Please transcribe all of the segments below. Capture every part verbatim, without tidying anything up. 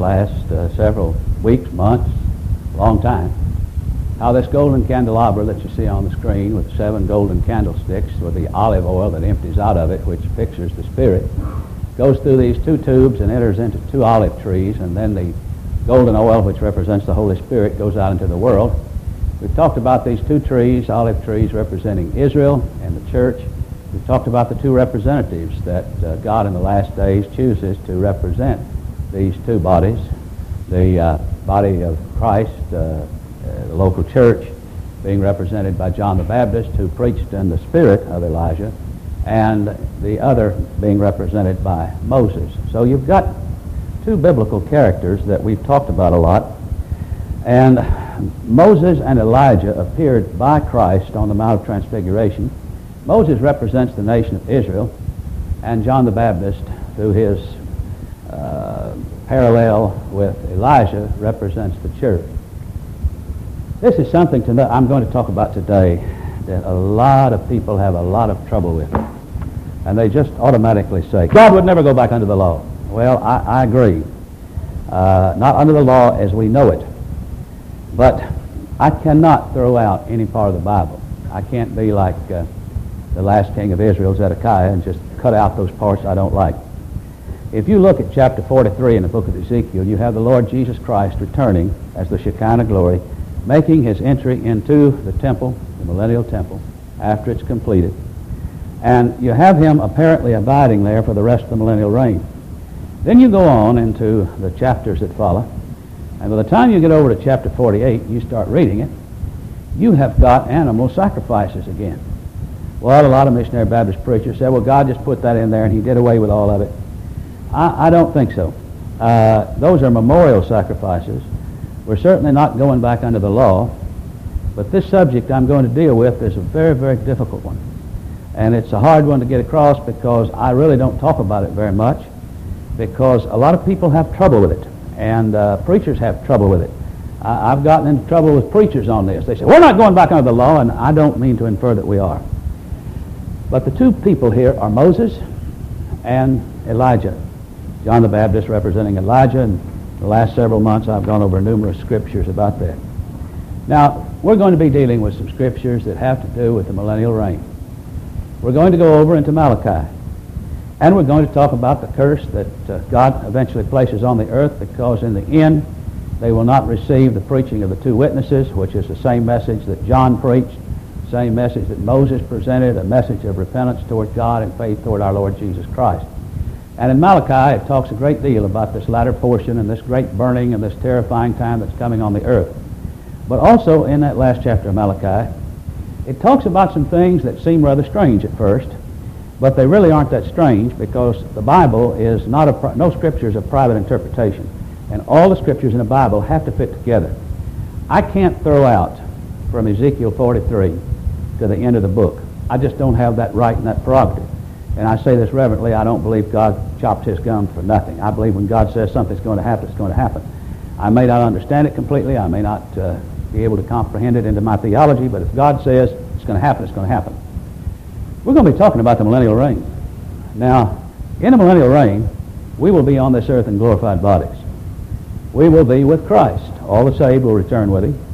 last uh, several weeks, months, long time, how this golden candelabra that you see on the screen with seven golden candlesticks with the olive oil that empties out of it, which pictures the Spirit, goes through these two tubes and enters into two olive trees, and then the golden oil, which represents the Holy Spirit, goes out into the world. We've talked about these two trees, olive trees representing Israel and the church. We've talked about the two representatives that uh, God in the last days chooses to represent these two bodies, the uh, body of Christ, uh, uh, the local church, being represented by John the Baptist, who preached in the spirit of Elijah, and the other being represented by Moses. So you've got two biblical characters that we've talked about a lot. And Moses and Elijah appeared by Christ on the Mount of Transfiguration. Moses represents the nation of Israel, and John the Baptist, through his uh, parallel with Elijah, represents the church. This is something to know, I'm going to talk about today that a lot of people have a lot of trouble with. And they just automatically say, God would never go back under the law. Well, I, I agree. Uh, not under the law as we know it. But I cannot throw out any part of the Bible. I can't be like uh, the last king of Israel, Zedekiah, and just cut out those parts I don't like. If you look at chapter forty-three in the book of Ezekiel, you have the Lord Jesus Christ returning as the Shekinah glory, making his entry into the temple, the millennial temple, after it's completed. And you have him apparently abiding there for the rest of the millennial reign. Then you go on into the chapters that follow, and by the time you get over to chapter forty-eight, you start reading it, you have got animal sacrifices again. Well, a lot of missionary Baptist preachers say, well, God just put that in there and he did away with all of it. I, I don't think so. Uh, those are memorial sacrifices. We're certainly not going back under the law, but this subject I'm going to deal with is a very, very difficult one. And it's a hard one to get across because I really don't talk about it very much, because a lot of people have trouble with it, and uh, preachers have trouble with it. I, I've gotten into trouble with preachers on this. They say, we're not going back under the law, and I don't mean to infer that we are. But the two people here are Moses and Elijah. John the Baptist representing Elijah, and the last several months I've gone over numerous scriptures about that. Now, we're going to be dealing with some scriptures that have to do with the millennial reign. We're going to go over into Malachi, and we're going to talk about the curse that uh, God eventually places on the earth, because in the end they will not receive the preaching of the two witnesses, which is the same message that John preached, the same message that Moses presented, a message of repentance toward God and faith toward our Lord Jesus Christ. And in Malachi it talks a great deal about this latter portion and this great burning and this terrifying time that's coming on the earth. But also in that last chapter of Malachi, it talks about some things that seem rather strange at first, but they really aren't that strange, because the Bible is not a, no scripture is a private interpretation, and all the scriptures in the Bible have to fit together. I can't throw out from Ezekiel forty-three to the end of the book. I just don't have that right and that prerogative. And I say this reverently, I don't believe God chopped his gum for nothing. I believe when God says something's going to happen, it's going to happen. I may not understand it completely, I may not uh, be able to comprehend it into my theology, but if God says it's going to happen, it's going to happen. We're going to be talking about the millennial reign. Now, in the millennial reign, we will be on this earth in glorified bodies. We will be with Christ. All the saved will return with him.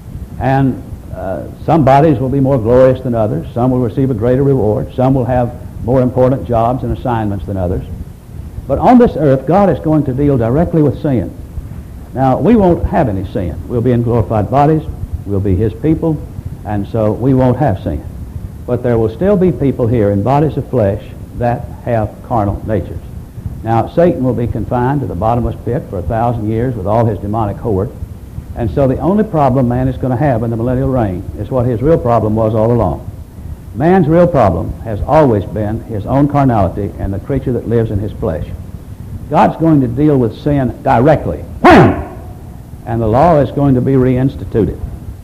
And uh, some bodies will be more glorious than others. Some will receive a greater reward. Some will have more important jobs and assignments than others. But on this earth, God is going to deal directly with sin. Now, we won't have any sin. We'll be in glorified bodies. We'll be his people. And so we won't have sin. But there will still be people here in bodies of flesh that have carnal natures. Now, Satan will be confined to the bottomless pit for a thousand years with all his demonic horde. And so the only problem man is going to have in the millennial reign is what his real problem was all along. Man's real problem has always been his own carnality and the creature that lives in his flesh. God's going to deal with sin directly. And the law is going to be reinstituted.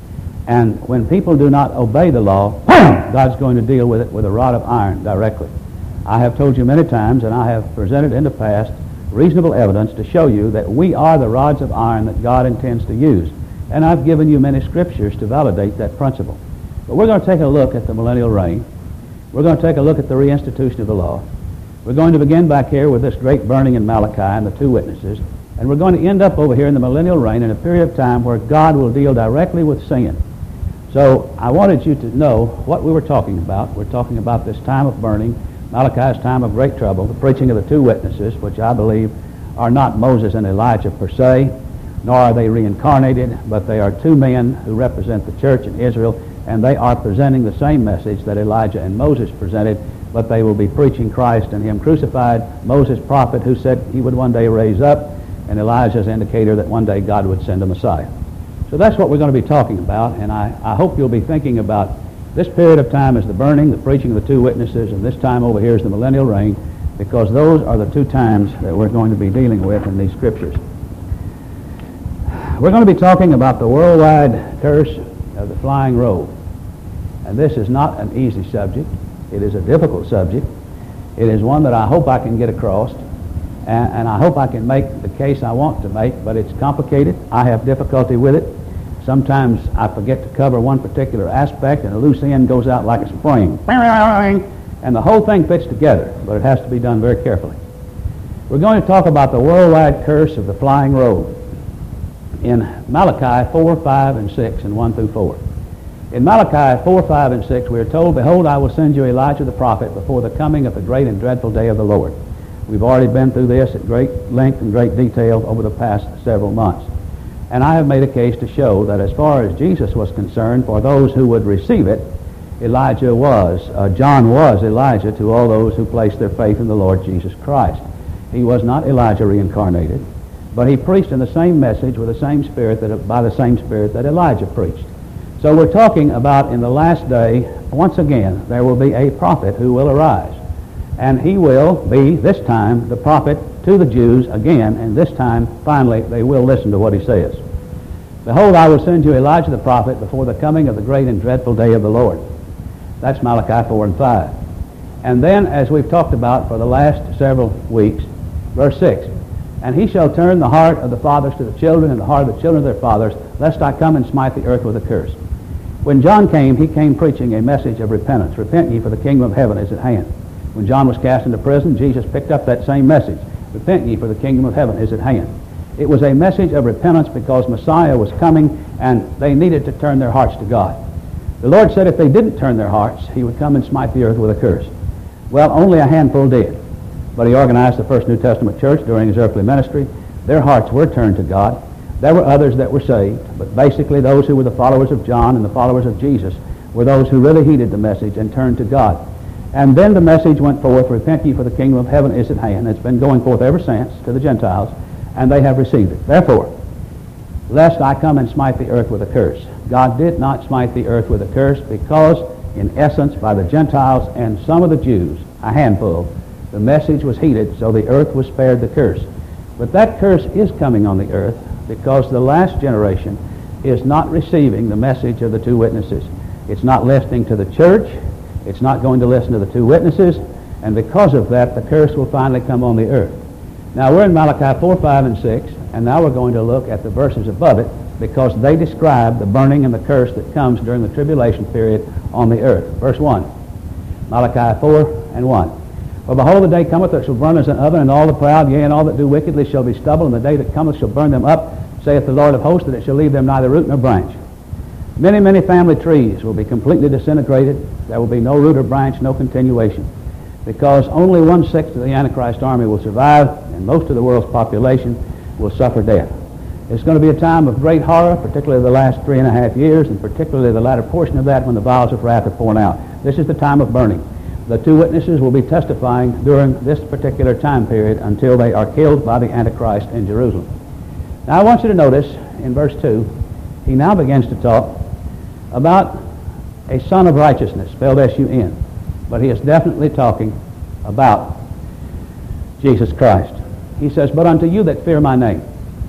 And when people do not obey the law, God's going to deal with it with a rod of iron directly. I have told you many times, and I have presented in the past reasonable evidence to show you that we are the rods of iron that God intends to use. And I've given you many scriptures to validate that principle. But we're going to take a look at the millennial reign. We're going to take a look at the reinstitution of the law. We're going to begin back here with this great burning in Malachi and the two witnesses. And we're going to end up over here in the millennial reign in a period of time where God will deal directly with sin. So I wanted you to know what we were talking about. We're talking about this time of burning, Malachi's time of great trouble, the preaching of the two witnesses, which I believe are not Moses and Elijah per se, nor are they reincarnated, but they are two men who represent the church in Israel, and they are presenting the same message that Elijah and Moses presented, but they will be preaching Christ and Him crucified. Moses, prophet, who said he would one day raise up, and Elijah's indicator that one day God would send a Messiah. So that's what we're going to be talking about, and I, I hope you'll be thinking about this period of time as the burning, the preaching of the two witnesses, and this time over here is the millennial reign, because those are the two times that we're going to be dealing with in these scriptures. We're going to be talking about the worldwide curse of the flying robe. And this is not an easy subject. It is a difficult subject. It is one that I hope I can get across, and, and I hope I can make the case I want to make, but it's complicated. I have difficulty with it. Sometimes I forget to cover one particular aspect, and a loose end goes out like a spring. And the whole thing fits together, but it has to be done very carefully. We're going to talk about the worldwide curse of the flying robe in Malachi four, five, and six, and one through four. In Malachi four, five, and six, we are told, "Behold, I will send you Elijah the prophet before the coming of the great and dreadful day of the Lord." We've already been through this at great length and great detail over the past several months. And I have made a case to show that as far as Jesus was concerned, for those who would receive it, Elijah was, uh, John was Elijah to all those who placed their faith in the Lord Jesus Christ. He was not Elijah reincarnated, but he preached in the same message with the same spirit, that by the same spirit that Elijah preached. So we're talking about in the last day, once again, there will be a prophet who will arise. And he will be, this time, the prophet to the Jews again, and this time, finally, they will listen to what he says. "Behold, I will send you Elijah the prophet before the coming of the great and dreadful day of the Lord." That's Malachi four and five. And then, as we've talked about for the last several weeks, verse six, "And he shall turn the heart of the fathers to the children, and the heart of the children to their fathers, lest I come and smite the earth with a curse." When John came, he came preaching a message of repentance. "Repent ye, for the kingdom of heaven is at hand." When John was cast into prison, Jesus picked up that same message. "Repent ye, for the kingdom of heaven is at hand." It was a message of repentance because Messiah was coming, and they needed to turn their hearts to God. The Lord said if they didn't turn their hearts, he would come and smite the earth with a curse. Well, only a handful did. But he organized the first New Testament church during his earthly ministry. Their hearts were turned to God. There were others that were saved, but basically those who were the followers of John and the followers of Jesus were those who really heeded the message and turned to God. And then the message went forth, "Repent ye, for the kingdom of heaven is at hand." It's been going forth ever since to the Gentiles, and they have received it. "Therefore, lest I come and smite the earth with a curse." God did not smite the earth with a curse because, in essence, by the Gentiles and some of the Jews, a handful, the message was heeded, so the earth was spared the curse. But that curse is coming on the earth because the last generation is not receiving the message of the two witnesses. It's not listening to the church. It's not going to listen to the two witnesses. And because of that, the curse will finally come on the earth. Now, we're in Malachi four, five, and six, and now we're going to look at the verses above it because they describe the burning and the curse that comes during the tribulation period on the earth. Verse one, Malachi four and one. "For behold, the day cometh that shall burn as an oven, and all the proud, yea, and all that do wickedly shall be stubble, and the day that cometh shall burn them up, saith the Lord of hosts, that it shall leave them neither root nor branch. Many, many family trees will be completely disintegrated. There will be no root or branch, no continuation, because only one-sixth of the Antichrist army will survive, and most of the world's population will suffer death. It's going to be a time of great horror, particularly the last three and a half years, and particularly the latter portion of that when the vials of wrath are poured out. This is the time of burning. The two witnesses will be testifying during this particular time period until they are killed by the Antichrist in Jerusalem. Now I want you to notice in verse two, he now begins to talk about a son of righteousness, spelled S U N. But he is definitely talking about Jesus Christ. He says, "But unto you that fear my name."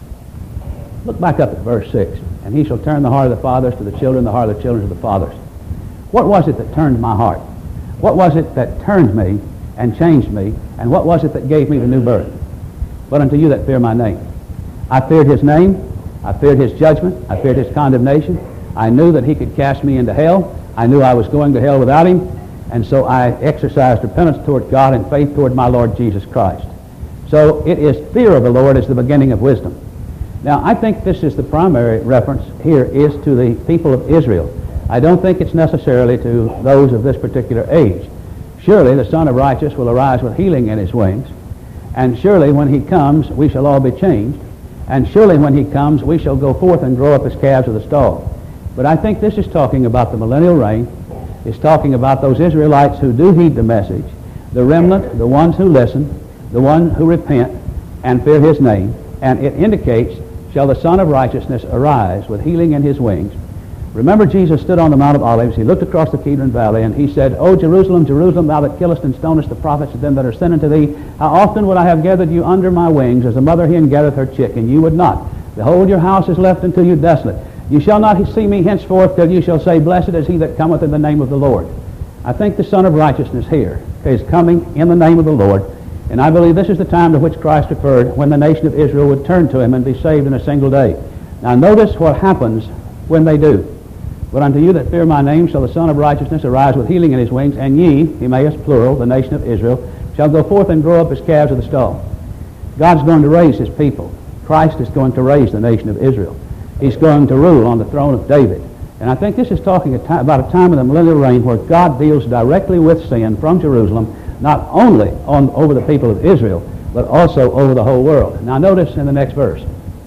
Look back up at verse six. "And he shall turn the heart of the fathers to the children, the heart of the children to the fathers." What was it that turned my heart? What was it that turned me and changed me? And what was it that gave me the new birth? "But unto you that fear my name." I feared his name. I feared his judgment. I feared his condemnation. I knew that he could cast me into hell. I knew I was going to hell without him. And so I exercised repentance toward God and faith toward my Lord Jesus Christ. So it is fear of the Lord is the beginning of wisdom. Now, I think this is the primary reference here is to the people of Israel. I don't think it's necessarily to those of this particular age. Surely the Son of Righteousness will arise with healing in his wings, and surely when he comes we shall all be changed, and surely when he comes we shall go forth and grow up as calves of the stall. But I think this is talking about the millennial reign. It's talking about those Israelites who do heed the message, the remnant, the ones who listen, the one who repent and fear his name. And it indicates, shall the Son of Righteousness arise with healing in his wings. Remember, Jesus stood on the Mount of Olives. He looked across the Kidron Valley, and he said, O Jerusalem, Jerusalem, thou that killest and stonest the prophets of them that are sent unto thee, how often would I have gathered you under my wings, as a mother hen gathereth her chick, and you would not. Behold, your house is left unto you desolate. You shall not see me henceforth till you shall say, Blessed is he that cometh in the name of the Lord. I think the Son of Righteousness here is coming in the name of the Lord, and I believe this is the time to which Christ referred when the nation of Israel would turn to him and be saved in a single day. Now notice what happens when they do. But unto you that fear my name shall the Son of Righteousness arise with healing in his wings, and ye, Emmaus plural, the nation of Israel, shall go forth and grow up as calves of the stall. God's going to raise his people. Christ is going to raise the nation of Israel. He's going to rule on the throne of David. And I think this is talking a time, about a time in the millennial reign where God deals directly with sin from Jerusalem, not only on over the people of Israel, but also over the whole world. Now notice in the next verse.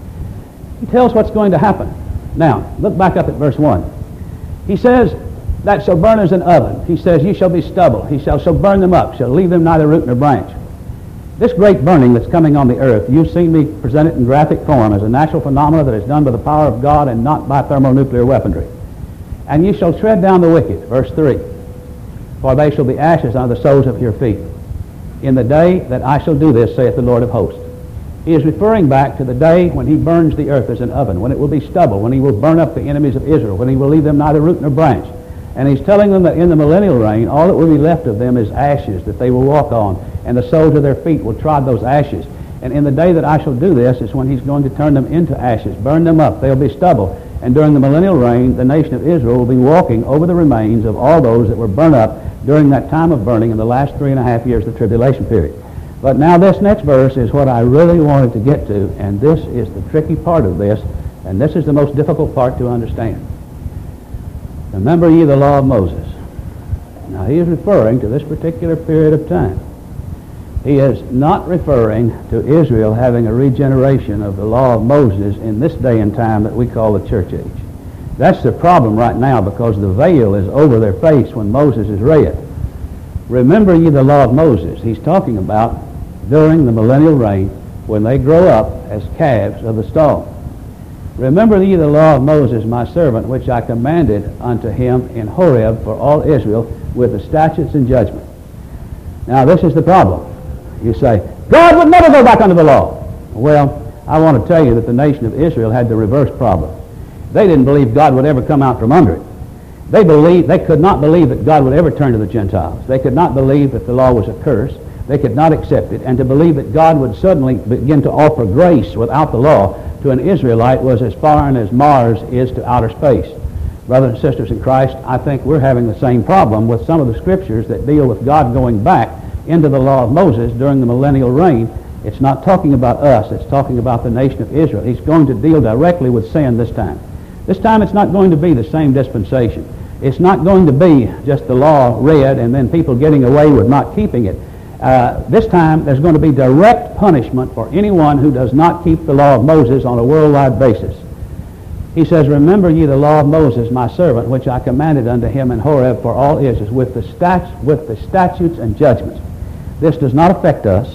He tells what's going to happen. Now, look back up at verse one. He says, that shall burn as an oven. He says, ye shall be stubble. He shall, shall burn them up, shall leave them neither root nor branch. This great burning that's coming on the earth, you've seen me present it in graphic form as a natural phenomenon that is done by the power of God and not by thermonuclear weaponry. And ye shall tread down the wicked, verse three, for they shall be ashes under the soles of your feet. In the day that I shall do this, saith the Lord of hosts. He is referring back to the day when he burns the earth as an oven, when it will be stubble, when he will burn up the enemies of Israel, when he will leave them neither root nor branch. And he's telling them that in the millennial reign, all that will be left of them is ashes that they will walk on, and the soles of their feet will trod those ashes. And in the day that I shall do this is when he's going to turn them into ashes, burn them up, they'll be stubble. And during the millennial reign, the nation of Israel will be walking over the remains of all those that were burned up during that time of burning in the last three and a half years of the tribulation period. But now this next verse is what I really wanted to get to, and this is the tricky part of this, and this is the most difficult part to understand. Remember ye the law of Moses. Now he is referring to this particular period of time. He is not referring to Israel having a regeneration of the law of Moses in this day and time that we call the church age. That's the problem right now, because the veil is over their face when Moses is read. Remember ye the law of Moses. He's talking about during the millennial reign when they grow up as calves of the stall. Remember ye the law of Moses, my servant, which I commanded unto him in Horeb for all Israel with the statutes and judgment. Now this is the problem. You say, God would never go back under the law. Well, I want to tell you that the nation of Israel had the reverse problem. They didn't believe God would ever come out from under it. They believed, they could not believe that God would ever turn to the Gentiles. They could not believe that the law was a curse. They could not accept it. And to believe that God would suddenly begin to offer grace without the law to an Israelite was as foreign as Mars is to outer space. Brothers and sisters in Christ, I think we're having the same problem with some of the scriptures that deal with God going back into the law of Moses during the millennial reign. It's not talking about us. It's talking about the nation of Israel. He's going to deal directly with sin this time. This time it's not going to be the same dispensation. It's not going to be just the law read and then people getting away with not keeping it. Uh, this time there's going to be direct punishment for anyone who does not keep the law of Moses on a worldwide basis. He says, remember ye the law of Moses, my servant, which I commanded unto him in Horeb for all Israel, with the, stat- with the statutes and judgments. This does not affect us.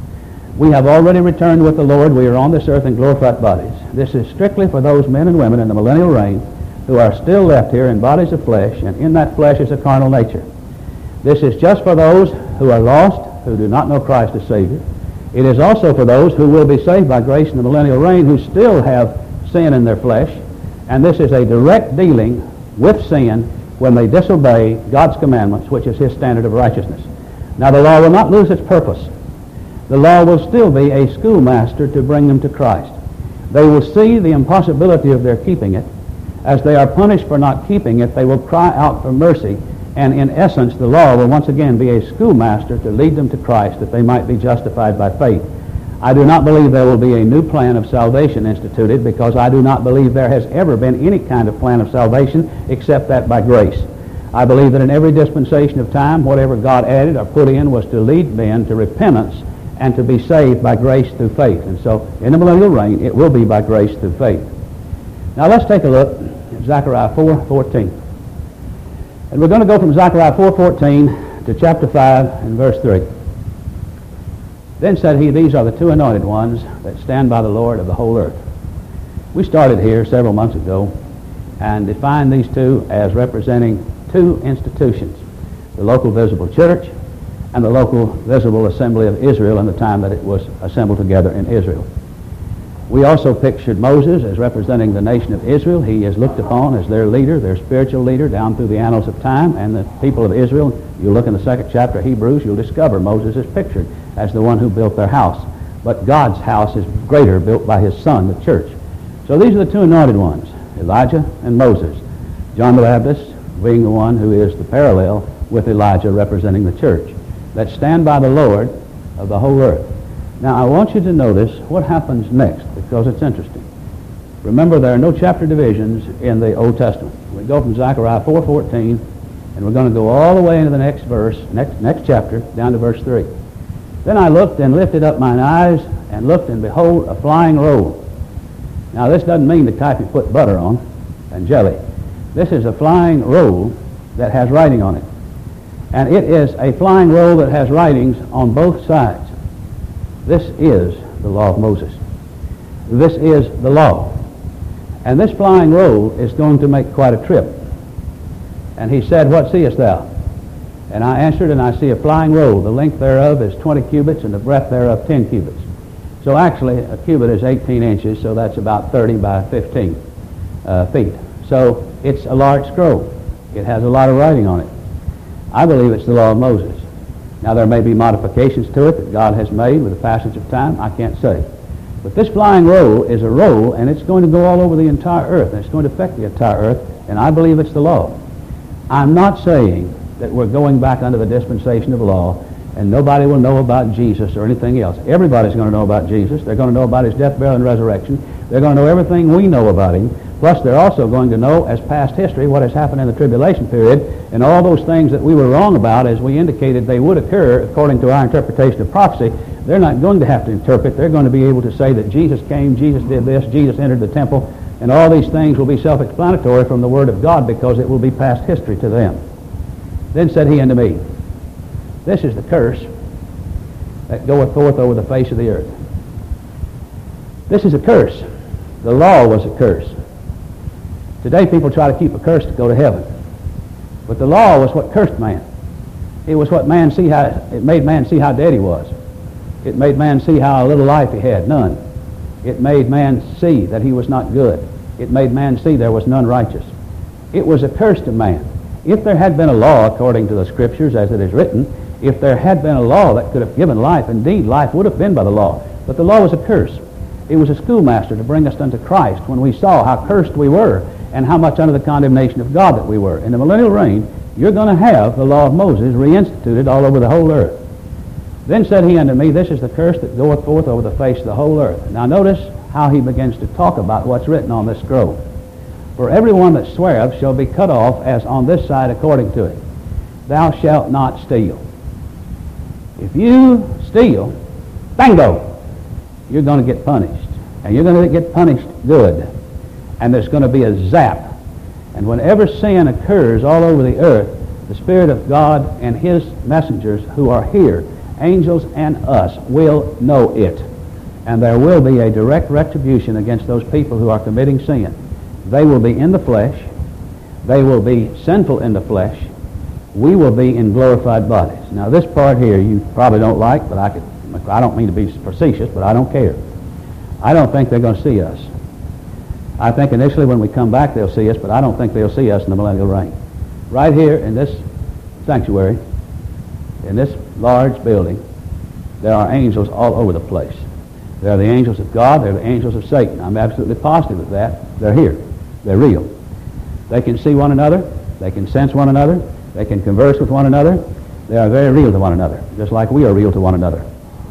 We have already returned with the Lord. We are on this earth in glorified bodies. This is strictly for those men and women in the millennial reign who are still left here in bodies of flesh, and in that flesh is a carnal nature. This is just for those who are lost, who do not know Christ as Savior. It is also for those who will be saved by grace in the millennial reign who still have sin in their flesh, and this is a direct dealing with sin when they disobey God's commandments, which is his standard of righteousness. Now the law will not lose its purpose. The law will still be a schoolmaster to bring them to Christ. They will see the impossibility of their keeping it. As they are punished for not keeping it, they will cry out for mercy, and in essence the law will once again be a schoolmaster to lead them to Christ, that they might be justified by faith. I do not believe there will be a new plan of salvation instituted, because I do not believe there has ever been any kind of plan of salvation except that by grace. I believe that in every dispensation of time, whatever God added or put in was to lead men to repentance and to be saved by grace through faith. And so in the millennial reign, it will be by grace through faith. Now let's take a look at Zechariah four fourteen. And we're going to go from Zechariah four fourteen to chapter five and verse three. Then said he, these are the two anointed ones that stand by the Lord of the whole earth. We started here several months ago and defined these two as representing two institutions, the local visible church and the local visible assembly of Israel in the time that it was assembled together in Israel. We also pictured Moses as representing the nation of Israel. He is looked upon as their leader, their spiritual leader down through the annals of time, and the people of Israel, you look in the second chapter of Hebrews, you'll discover Moses is pictured as the one who built their house. But God's house is greater, built by his son, the church. So these are the two anointed ones, Elijah and Moses. John the Baptist being the one who is the parallel with Elijah representing the church, that stand by the Lord of the whole earth. Now I want you to notice what happens next, because it's interesting. Remember, there are no chapter divisions in the Old Testament. We go from Zechariah four fourteen, and we're going to go all the way into the next verse, next, next chapter, down to verse three. Then I looked and lifted up mine eyes, and looked, and behold, a flying roll. Now this doesn't mean the type you put butter on and jelly. This is a flying roll that has writing on it. And it is a flying roll that has writings on both sides. This is the law of Moses. This is the law. And this flying roll is going to make quite a trip. And he said, what seest thou? And I answered, and I see a flying roll. The length thereof is twenty cubits, and the breadth thereof ten cubits. So actually, a cubit is eighteen inches, so that's about thirty by fifteen uh, feet. So it's a large scroll. It has a lot of writing on it. I believe it's the law of Moses. Now there may be modifications to it that God has made with the passage of time. I can't say. But this flying roll is a roll, and it's going to go all over the entire earth, and it's going to affect the entire earth, and I believe it's the law. I'm not saying that we're going back under the dispensation of law, and nobody will know about Jesus or anything else. Everybody's going to know about Jesus. They're going to know about his death, burial, and resurrection. They're going to know everything we know about him. Plus, they're also going to know, as past history, what has happened in the tribulation period, and all those things that we were wrong about, as we indicated they would occur according to our interpretation of prophecy. They're not going to have to interpret. They're going to be able to say that Jesus came, Jesus did this, Jesus entered the temple, and all these things will be self-explanatory from the Word of God, because it will be past history to them. Then said he unto me, this is the curse that goeth forth over the face of the earth. This is a curse. The law was a curse. Today people try to keep a curse to go to heaven. But the law was what cursed man. It was what man see how, it made man see how dead he was. It made man see how little life he had, none. It made man see that he was not good. It made man see there was none righteous. It was a curse to man. If there had been a law according to the Scriptures as it is written, if there had been a law that could have given life, indeed life would have been by the law. But the law was a curse. It was a schoolmaster to bring us unto Christ when we saw how cursed we were and how much under the condemnation of God that we were. In the millennial reign, you're going to have the law of Moses reinstituted all over the whole earth. Then said he unto me, this is the curse that goeth forth over the face of the whole earth. Now notice how he begins to talk about what's written on this scroll. For every one that sweareth shall be cut off as on this side according to it. Thou shalt not steal. If you steal, bingo, you're going to get punished. And you're going to get punished good. And there's going to be a zap. And whenever sin occurs all over the earth, the Spirit of God and his messengers who are here, angels and us, will know it. And there will be a direct retribution against those people who are committing sin. They will be in the flesh. They will be sinful in the flesh. We will be in glorified bodies. Now this part here you probably don't like, but I could, I don't mean to be facetious, but I don't care. I don't think they're going to see us. I think initially when we come back they'll see us, but I don't think they'll see us in the millennial reign. Right here in this sanctuary, in this large building, there are angels all over the place. They're the angels of God, they're the angels of Satan. I'm absolutely positive of that. They're here. They're real. They can see one another. They can sense one another. They can converse with one another. They are very real to one another, just like we are real to one another.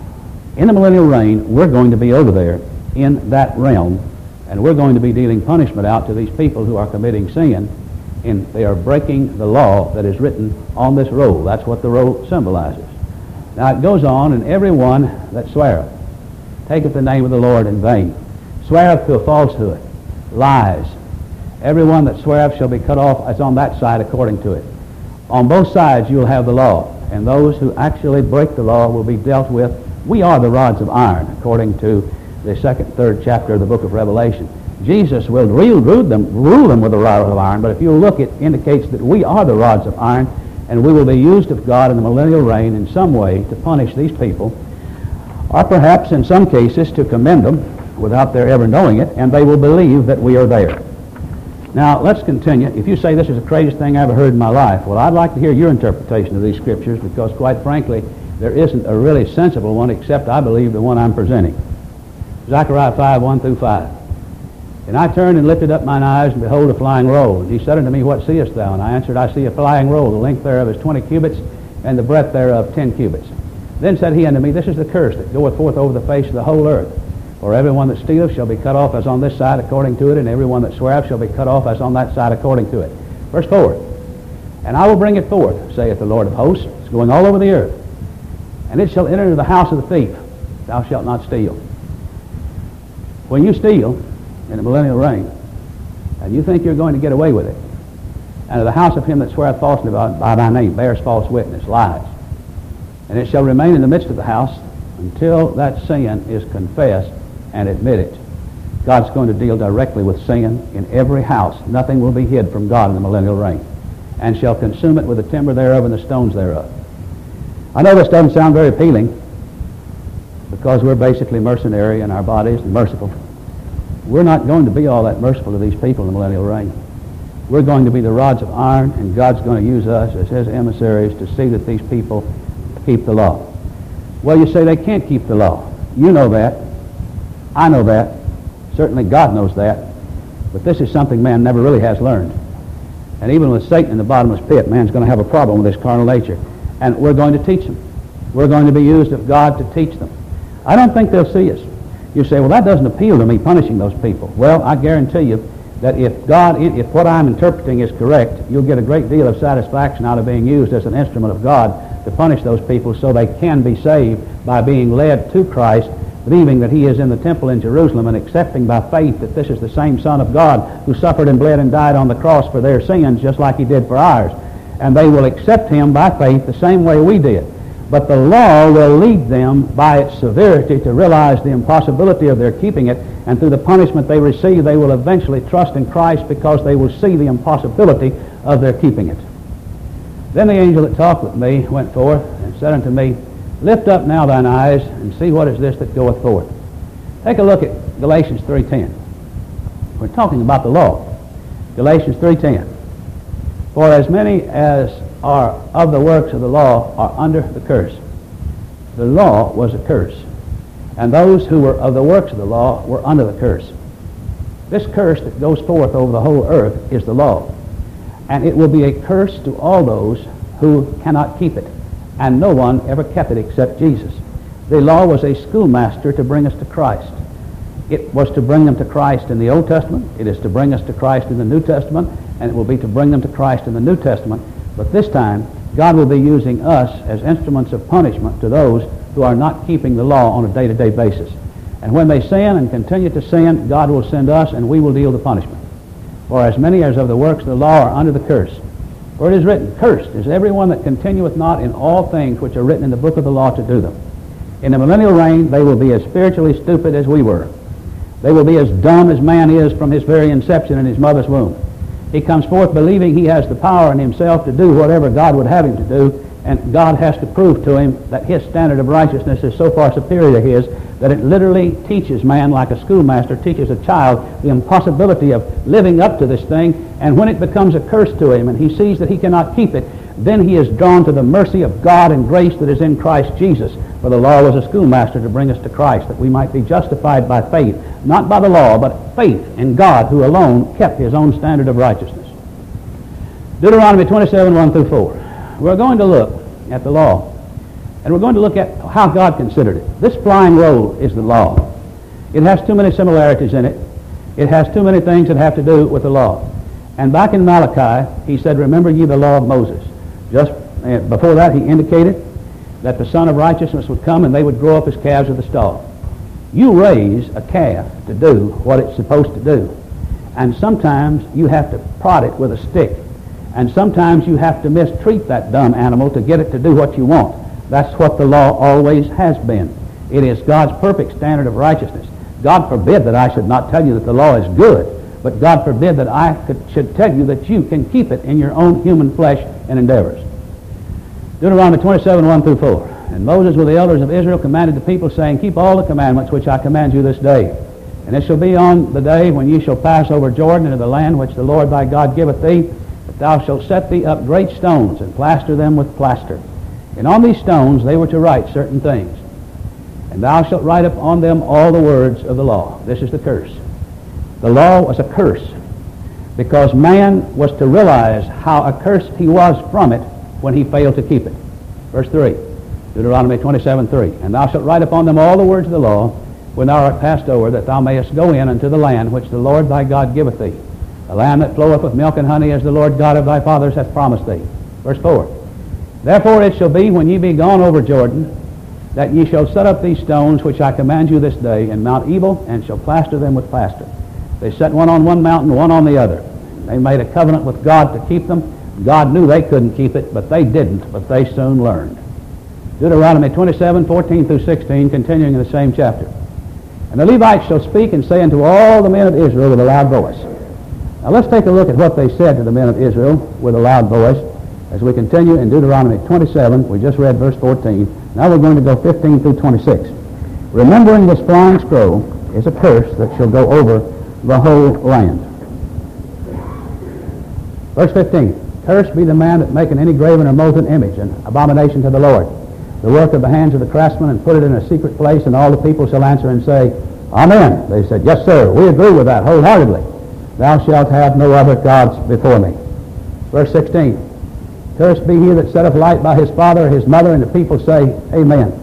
In the millennial reign, we're going to be over there in that realm, and we're going to be dealing punishment out to these people who are committing sin, and they are breaking the law that is written on this roll. That's what the roll symbolizes. Now it goes on, and every one that sweareth, taketh the name of the Lord in vain, sweareth to a falsehood, lies. Every one that sweareth shall be cut off as on that side according to it. On both sides you will have the law, and those who actually break the law will be dealt with. We are the rods of iron, according to the second, third chapter of the book of Revelation. Jesus will rule them, rule them with a rod of iron, but if you look, it indicates that we are the rods of iron, and we will be used of God in the millennial reign in some way to punish these people, or perhaps in some cases to commend them without their ever knowing it, and they will believe that we are there. Now, let's continue. If you say this is the craziest thing I ever heard in my life, well, I'd like to hear your interpretation of these scriptures, because quite frankly, there isn't a really sensible one except, I believe, the one I'm presenting. Zechariah five, one through five. And I turned and lifted up mine eyes, and behold, a flying roll. And he said unto me, What seest thou? And I answered, I see a flying roll. The length thereof is twenty cubits, and the breadth thereof ten cubits. Then said he unto me, This is the curse that goeth forth over the face of the whole earth. For every one that stealeth shall be cut off as on this side according to it, and every one that sweareth shall be cut off as on that side according to it. Verse four. And I will bring it forth, saith the Lord of hosts. It's going all over the earth. And it shall enter into the house of the thief. Thou shalt not steal. When you steal in the millennial reign, and you think you're going to get away with it, and to the house of him that sweareth falsely by, by thy name, bears false witness, lies. And it shall remain in the midst of the house until that sin is confessed and admitted. God's going to deal directly with sin in every house. Nothing will be hid from God in the millennial reign. And shall consume it with the timber thereof and the stones thereof. I know this doesn't sound very appealing, because we're basically mercenary in our bodies and merciful. We're not going to be all that merciful to these people in the millennial reign. We're going to be the rods of iron, and God's going to use us as his emissaries to see that these people keep the law. Well, you say they can't keep the law. You know that. I know that. Certainly God knows that. But this is something man never really has learned. And even with Satan in the bottomless pit, man's going to have a problem with his carnal nature. And we're going to teach them. We're going to be used of God to teach them. I don't think they'll see us. You say, well, that doesn't appeal to me, punishing those people. Well, I guarantee you that if God, if what I'm interpreting is correct, you'll get a great deal of satisfaction out of being used as an instrument of God to punish those people so they can be saved by being led to Christ, believing that he is in the temple in Jerusalem and accepting by faith that this is the same Son of God who suffered and bled and died on the cross for their sins just like he did for ours. And they will accept him by faith the same way we did. But the law will lead them by its severity to realize the impossibility of their keeping it, and through the punishment they receive, they will eventually trust in Christ because they will see the impossibility of their keeping it. Then the angel that talked with me went forth and said unto me, Lift up now thine eyes, and see what is this that goeth forth. Take a look at Galatians three ten. We're talking about the law. Galatians three ten. For as many as are of the works of the law are under the curse. The law was a curse, and those who were of the works of the law were under the curse. This curse that goes forth over the whole earth is the law, and it will be a curse to all those who cannot keep it, and no one ever kept it except Jesus. The law was a schoolmaster to bring us to Christ. It was to bring them to Christ in the Old Testament. It is to bring us to Christ in the New Testament, and it will be to bring them to Christ in the New Testament. But this time, God will be using us as instruments of punishment to those who are not keeping the law on a day-to-day basis. And when they sin and continue to sin, God will send us, and we will deal the punishment. For as many as of the works of the law are under the curse. For it is written, Cursed is everyone that continueth not in all things which are written in the book of the law to do them. In the millennial reign, they will be as spiritually stupid as we were. They will be as dumb as man is from his very inception in his mother's womb. He comes forth believing he has the power in himself to do whatever God would have him to do, and God has to prove to him that his standard of righteousness is so far superior to his that it literally teaches man, like a schoolmaster teaches a child, the impossibility of living up to this thing. And when it becomes a curse to him and he sees that he cannot keep it, then he is drawn to the mercy of God and grace that is in Christ Jesus. For the law was a schoolmaster to bring us to Christ, that we might be justified by faith, not by the law, but faith in God, who alone kept his own standard of righteousness. Deuteronomy twenty-seven, one through four. We're going to look at the law And we're going to look at how God considered it. This flying roll is the law. It has too many similarities in it. It has too many things that have to do with the law. And back in Malachi, he said, remember ye the law of Moses. Just uh, before that, he indicated that the Son of Righteousness would come and they would grow up as calves of the stall. You raise a calf to do what it's supposed to do. And sometimes you have to prod it with a stick. And sometimes you have to mistreat that dumb animal to get it to do what you want. That's what the law always has been. It is God's perfect standard of righteousness. God forbid that I should not tell you that the law is good, but God forbid that I could, should tell you that you can keep it in your own human flesh and endeavors. Deuteronomy twenty-seven, one through four. And Moses with the elders of Israel commanded the people, saying, keep all the commandments which I command you this day. And it shall be on the day when ye shall pass over Jordan into the land which the Lord thy God giveth thee, that thou shalt set thee up great stones, and plaster them with plaster. And on these stones they were to write certain things. And thou shalt write upon them all the words of the law. This is the curse. The law was a curse, because man was to realize how accursed he was from it when he failed to keep it. Verse three, Deuteronomy twenty-seven, three. And thou shalt write upon them all the words of the law, when thou art passed over, that thou mayest go in unto the land which the Lord thy God giveth thee, a land that floweth with milk and honey, as the Lord God of thy fathers hath promised thee. Verse four. Therefore it shall be, when ye be gone over Jordan, that ye shall set up these stones which I command you this day in Mount Ebal, and shall plaster them with plaster. They set one on one mountain, one on the other. They made a covenant with God to keep them. God knew they couldn't keep it, but they didn't, but they soon learned. Deuteronomy twenty-seven, fourteen through sixteen, continuing in the same chapter. And the Levites shall speak and say unto all the men of Israel with a loud voice. Now let's take a look at what they said to the men of Israel with a loud voice as we continue in Deuteronomy twenty-seven. We just read verse fourteen. Now we're going to go fifteen through twenty-six. Remembering this flying scroll is a curse that shall go over the whole land. Verse fifteen. Cursed be the man that maketh any graven or molten image, an abomination to the Lord, the work of the hands of the craftsman, and put it in a secret place, and all the people shall answer and say, Amen. They said, Yes, sir, we agree with that wholeheartedly. Thou shalt have no other gods before me. Verse sixteen. Cursed be he that setteth light by his father or his mother, and the people say, Amen.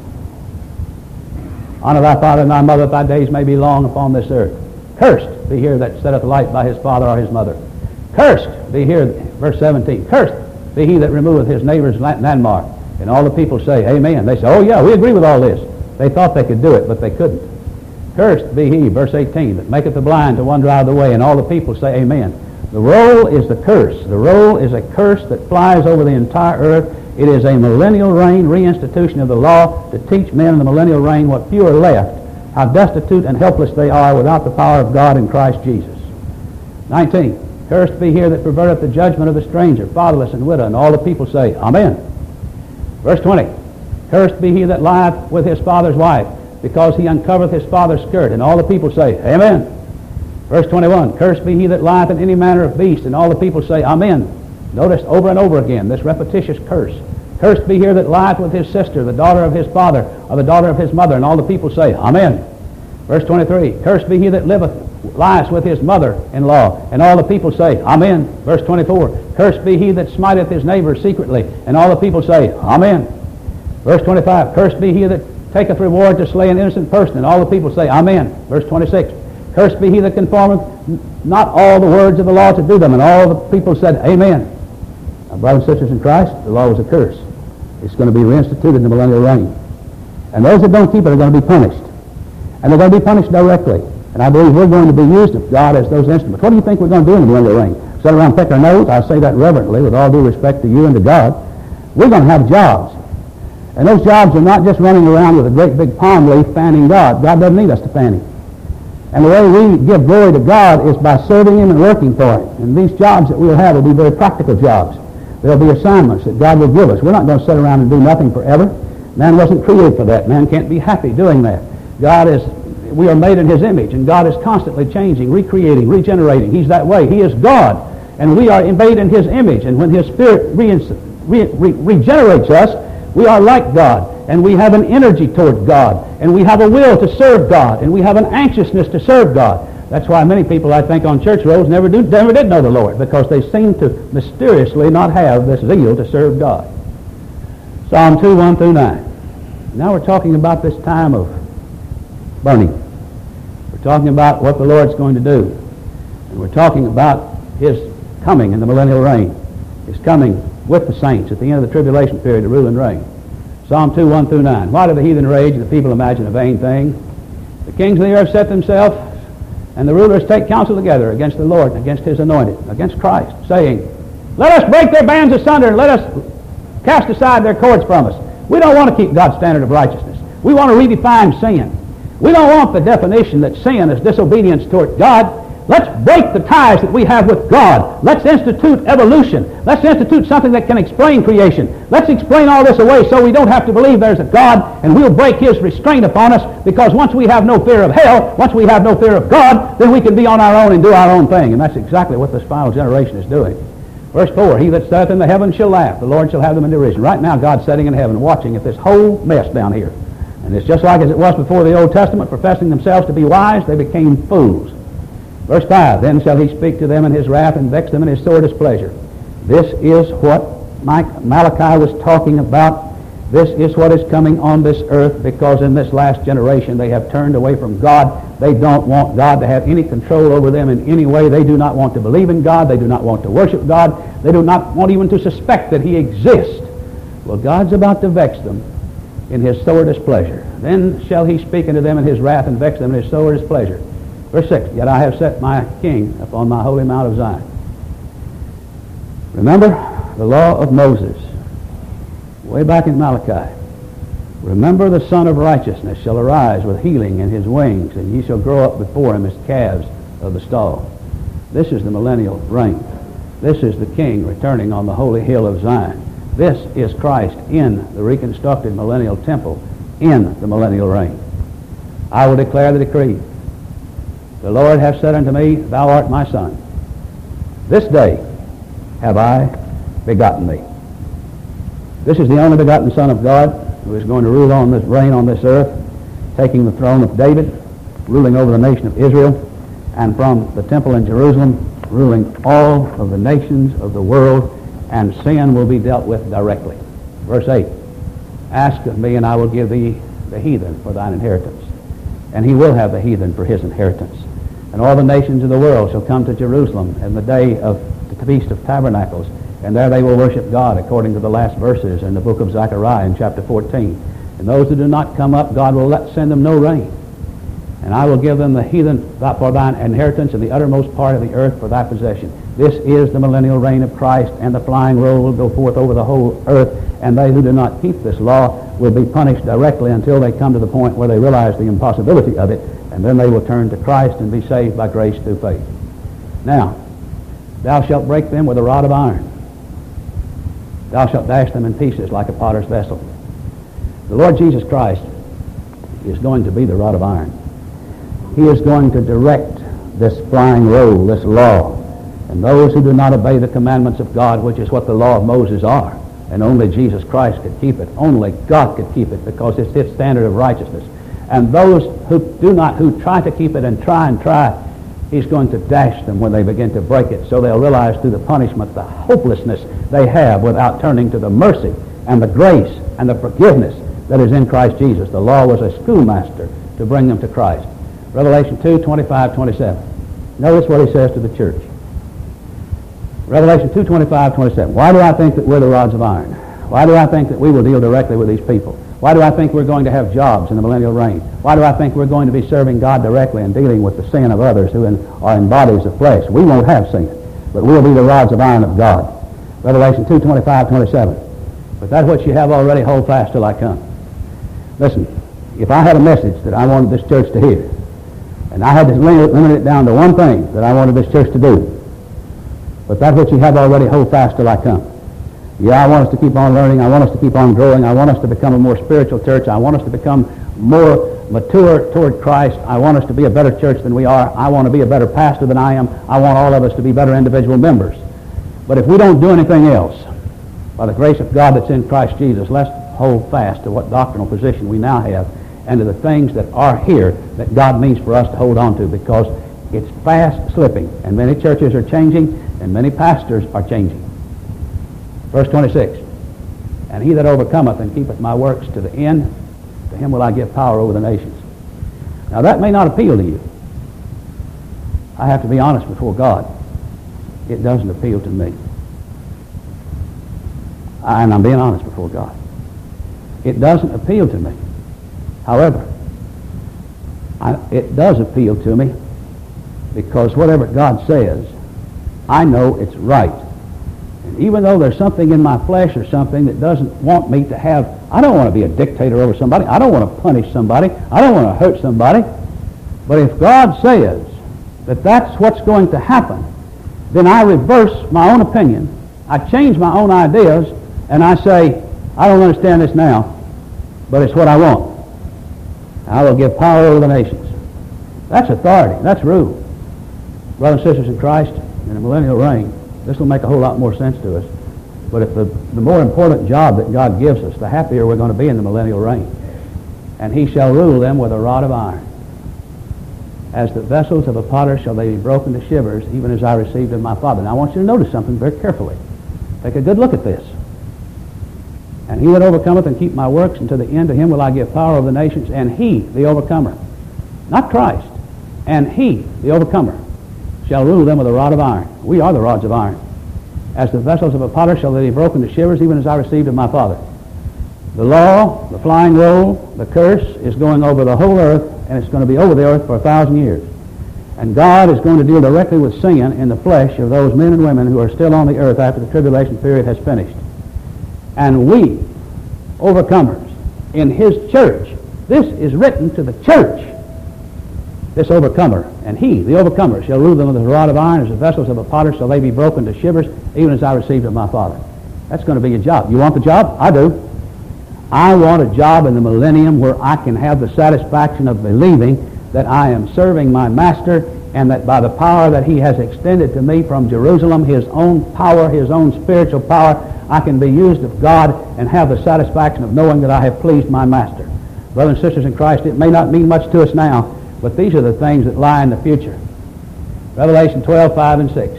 Honor thy father and thy mother, that thy days may be long upon this earth. Cursed be he that setteth light by his father or his mother. Cursed be he, verse seventeen, cursed be he that removeth his neighbor's landmark. And all the people say, Amen. They say, oh yeah, we agree with all this. They thought they could do it, but they couldn't. Cursed be he, verse eighteen, that maketh the blind to wander out of the way. And all the people say, Amen. The roll is the curse. The roll is a curse that flies over the entire earth. It is a millennial reign, reinstitution of the law to teach men in the millennial reign what few are left, how destitute and helpless they are without the power of God in Christ Jesus. nineteen. Cursed be he that perverteth the judgment of the stranger, fatherless and widow. And all the people say, Amen. Verse twenty. Cursed be he that lieth with his father's wife, because he uncovereth his father's skirt. And all the people say, Amen. Verse twenty-one. Cursed be he that lieth in any manner of beast. And all the people say, Amen. Notice over and over again this repetitious curse. Cursed be he that lieth with his sister, the daughter of his father, or the daughter of his mother. And all the people say, Amen. Verse twenty-three. Cursed be he that liveth, lieth with his mother-in-law. And all the people say, Amen. Verse twenty-four. Cursed be he that smiteth his neighbor secretly. And all the people say, Amen. Verse twenty-five. Cursed be he that taketh reward to slay an innocent person. And all the people say, Amen. Verse twenty-six. Cursed be he that conformeth not all the words of the law to do them. And all the people said, Amen. Now, brothers and sisters in Christ, the law was a curse. It's going to be reinstituted in the millennial reign. And those that don't keep it are going to be punished. And they're going to be punished directly. And I believe we're going to be used of God as those instruments. What do you think we're going to do in the millennial reign? Sit around and pick our nose? I say that reverently with all due respect to you and to God. We're going to have jobs. And those jobs are not just running around with a great big palm leaf fanning God. God doesn't need us to fan Him. And the way we give glory to God is by serving Him and working for Him. And these jobs that we'll have will be very practical jobs. There'll be assignments that God will give us. We're not going to sit around and do nothing forever. Man wasn't created for that. Man can't be happy doing that. God is, we are made in His image, and God is constantly changing, recreating, regenerating. He's that way. He is God, and we are made in His image. And when His Spirit re- re- re- regenerates us, we are like God, and we have an energy toward God, and we have a will to serve God, and we have an anxiousness to serve God. That's why many people, I think, on church rolls never do, never did know the Lord, because they seem to mysteriously not have this zeal to serve God. Psalm two, one through nine. Now we're talking about this time of burning. We're talking about what the Lord's going to do. And we're talking about His coming in the millennial reign. His coming with the saints at the end of the tribulation period to rule and reign. Psalm two, one through nine. Why do the heathen rage and the people imagine a vain thing? The kings of the earth set themselves, and the rulers take counsel together against the Lord, and against His anointed, against Christ, saying, let us break their bands asunder, and let us cast aside their cords from us. We don't want to keep God's standard of righteousness. We want to redefine sin. We don't want the definition that sin is disobedience toward God. Let's break the ties that we have with God. Let's institute evolution. Let's institute something that can explain creation. Let's explain all this away so we don't have to believe there's a God, and we'll break His restraint upon us, because once we have no fear of hell, once we have no fear of God, then we can be on our own and do our own thing. And that's exactly what this final generation is doing. Verse four, he that saith in the heavens shall laugh, the Lord shall have them in derision. Right now God's sitting in heaven watching at this whole mess down here. And it's just like as it was before the Old Testament, professing themselves to be wise, they became fools. Verse five, then shall He speak to them in His wrath and vex them in His sore displeasure. This is what Malachi was talking about. This is what is coming on this earth, because in this last generation they have turned away from God. They don't want God to have any control over them in any way. They do not want to believe in God. They do not want to worship God. They do not want even to suspect that He exists. Well, God's about to vex them in His sore displeasure. Then shall He speak unto them in His wrath and vex them in His sore displeasure. Verse six, yet I have set my king upon my holy mount of Zion. Remember the law of Moses, way back in Malachi. Remember the Son of Righteousness shall arise with healing in his wings, and ye shall grow up before him as calves of the stall. This is the millennial reign. This is the King returning on the holy hill of Zion. This is Christ in the reconstructed millennial temple in the millennial reign. I will declare the decree. The Lord hath said unto me, thou art my son. This day have I begotten thee. This is the only begotten Son of God, who is going to rule on this, reign on this earth, taking the throne of David, ruling over the nation of Israel, and from the temple in Jerusalem, ruling all of the nations of the world, and sin will be dealt with directly. Verse eight, ask of me, and I will give thee the heathen for thine inheritance. And He will have the heathen for His inheritance. And all the nations of the world shall come to Jerusalem in the day of the Feast of Tabernacles, and there they will worship God, according to the last verses in the book of Zechariah in chapter fourteen. And those who do not come up, God will let, send them no rain. And I will give them the heathen for thine inheritance, and the uttermost part of the earth for thy possession. This is the millennial reign of Christ, and the flying roll will go forth over the whole earth, and they who do not keep this law will be punished directly until they come to the point where they realize the impossibility of it, and then they will turn to Christ and be saved by grace through faith. Now, thou shalt break them with a rod of iron. Thou shalt dash them in pieces like a potter's vessel. The Lord Jesus Christ is going to be the rod of iron. He is going to direct this flying roll, this law. And those who do not obey the commandments of God, which is what the law of Moses are, and only Jesus Christ could keep it, only God could keep it, because it's His standard of righteousness. And those who do not, who try to keep it and try and try, He's going to dash them when they begin to break it, so they'll realize through the punishment the hopelessness they have without turning to the mercy and the grace and the forgiveness that is in Christ Jesus. The law was a schoolmaster to bring them to Christ. Revelation two, twenty-five, twenty-seven. Notice what He says to the church. Revelation two, twenty-five, twenty-seven. Why do I think that we're the rods of iron? Why do I think that we will deal directly with these people? Why do I think we're going to have jobs in the millennial reign? Why do I think we're going to be serving God directly and dealing with the sin of others who in, are in bodies of flesh? We won't have sin, but we'll be the rods of iron of God. Revelation two, twenty-five, twenty-seven. But that which you have already, hold fast till I come. Listen, if I had a message that I wanted this church to hear, and I had to limit, limit it down to one thing that I wanted this church to do, but that which you have already, hold fast till I come. Yeah, I want us to keep on learning. I want us to keep on growing. I want us to become a more spiritual church. I want us to become more mature toward Christ. I want us to be a better church than we are. I want to be a better pastor than I am. I want all of us to be better individual members. But if we don't do anything else, by the grace of God that's in Christ Jesus, let's hold fast to what doctrinal position we now have and to the things that are here that God means for us to hold on to, because it's fast slipping, and many churches are changing, and many pastors are changing. Verse twenty-six, And he that overcometh and keepeth my works to the end, to him will I give power over the nations. Now that may not appeal to you. I have to be honest before God. It doesn't appeal to me. I, and I'm being honest before God. It doesn't appeal to me. However, I, it does appeal to me because whatever God says, I know it's right. And even though there's something in my flesh or something that doesn't want me to have, I don't want to be a dictator over somebody. I don't want to punish somebody. I don't want to hurt somebody. But if God says that that's what's going to happen, then I reverse my own opinion. I change my own ideas, and I say, I don't understand this now, but it's what I want. I will give power over the nations. That's authority. That's rule. Brothers and sisters in Christ, in the millennial reign, this will make a whole lot more sense to us. But if the, the more important job that God gives us, the happier we're going to be in the millennial reign. And he shall rule them with a rod of iron. As the vessels of a potter shall they be broken to shivers, even as I received of my Father. Now I want you to notice something very carefully. Take a good look at this. And he that overcometh and keep my works unto the end, to him will I give power over the nations, and he, the overcomer, not Christ, and he, the overcomer, shall rule them with a rod of iron. We are the rods of iron. As the vessels of a potter shall they be broken to shivers, even as I received of my Father. The law, the flying roll, the curse is going over the whole earth, and it's going to be over the earth for a thousand years. And God is going to deal directly with sin in the flesh of those men and women who are still on the earth after the tribulation period has finished. And we, overcomers, in his church, this is written to the church, this overcomer, and he, the overcomer, shall rule them with a rod of iron, as the vessels of a potter shall they be broken to shivers, even as I received of my Father. That's going to be a job. You want the job? I do. I want a job in the millennium where I can have the satisfaction of believing that I am serving my Master, and that by the power that he has extended to me from Jerusalem, his own power, his own spiritual power, I can be used of God and have the satisfaction of knowing that I have pleased my Master. Brothers and sisters in Christ, it may not mean much to us now, but these are the things that lie in the future. Revelation twelve, five and six.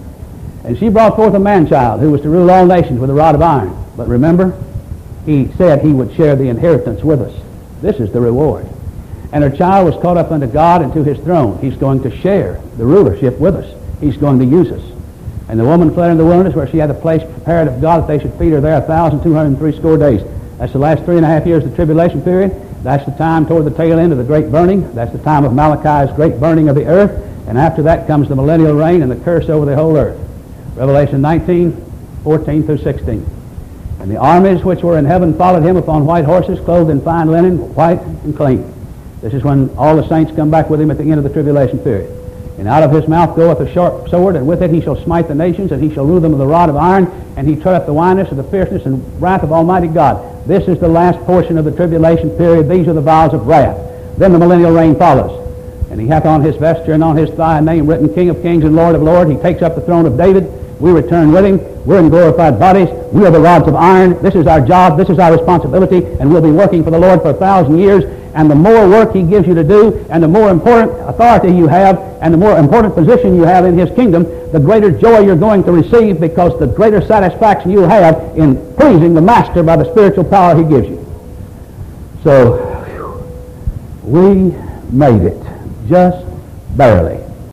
And she brought forth a man-child who was to rule all nations with a rod of iron. But remember, he said he would share the inheritance with us. This is the reward. And her child was caught up unto God and to his throne. He's going to share the rulership with us. He's going to use us. And the woman fled into the wilderness, where she had a place prepared of God that they should feed her there a thousand two hundred and three score days. That's the last three and a half years of the tribulation period. That's the time toward the tail end of the great burning. That's the time of Malachi's great burning of the earth. And after that comes the millennial reign and the curse over the whole earth. Revelation nineteen, fourteen through sixteen. And the armies which were in heaven followed him upon white horses, clothed in fine linen, white and clean. This is when all the saints come back with him at the end of the tribulation period. And out of his mouth goeth a sharp sword, and with it he shall smite the nations, and he shall rule them with a rod of iron, and he treadeth the wineness of the fierceness and wrath of Almighty God. This is the last portion of the tribulation period. These are the vials of wrath. Then the millennial reign follows. And he hath on his vesture and on his thigh a name written, King of Kings and Lord of Lords. He takes up the throne of David. We return with him. We're in glorified bodies. We are the rods of iron. This is our job. This is our responsibility. And we'll be working for the Lord for a thousand years. And the more work he gives you to do, and the more important authority you have, and the more important position you have in his kingdom, the greater joy you're going to receive, because the greater satisfaction you'll have in pleasing the Master by the spiritual power he gives you. So, we made it. Just barely.